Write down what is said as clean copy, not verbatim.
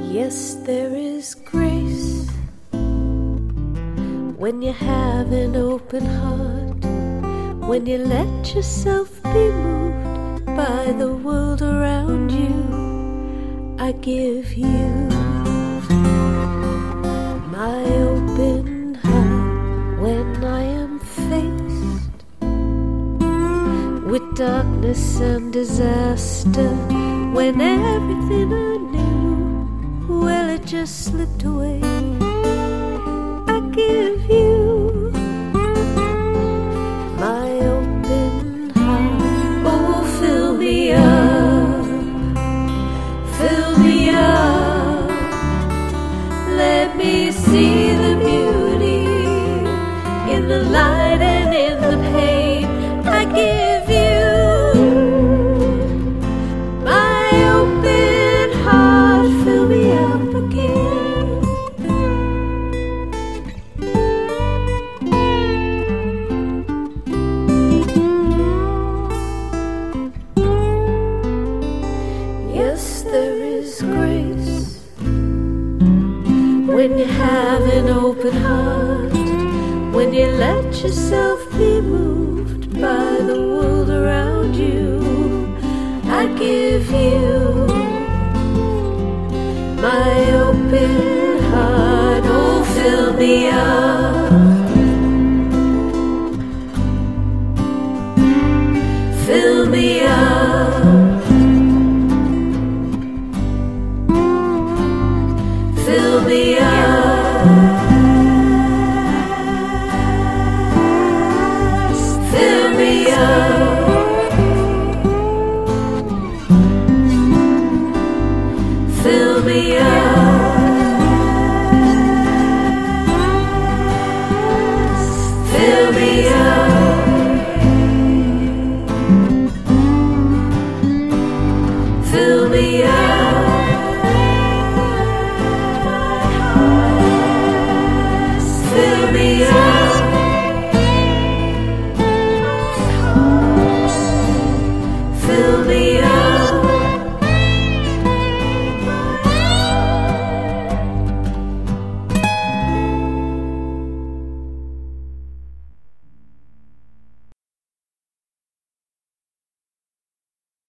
Yes, there is grace when you have an open heart, when you let yourself be moved by the world around you. I give you my open heart when I am faced with darkness and disaster, when everything I knew, well, it just slipped away. I give you my open heart. Oh, fill me up, fill me up. Let me see the beauty in the light and in the pain. I give you my open heart. Fill me up again. Yes, there is grace when you have an open heart, when you let yourself be moved by the world around you. I give you my open heart. Oh, fill me up, fill me up, fill me up, fill me up, fill me up, fill me up, fill me up.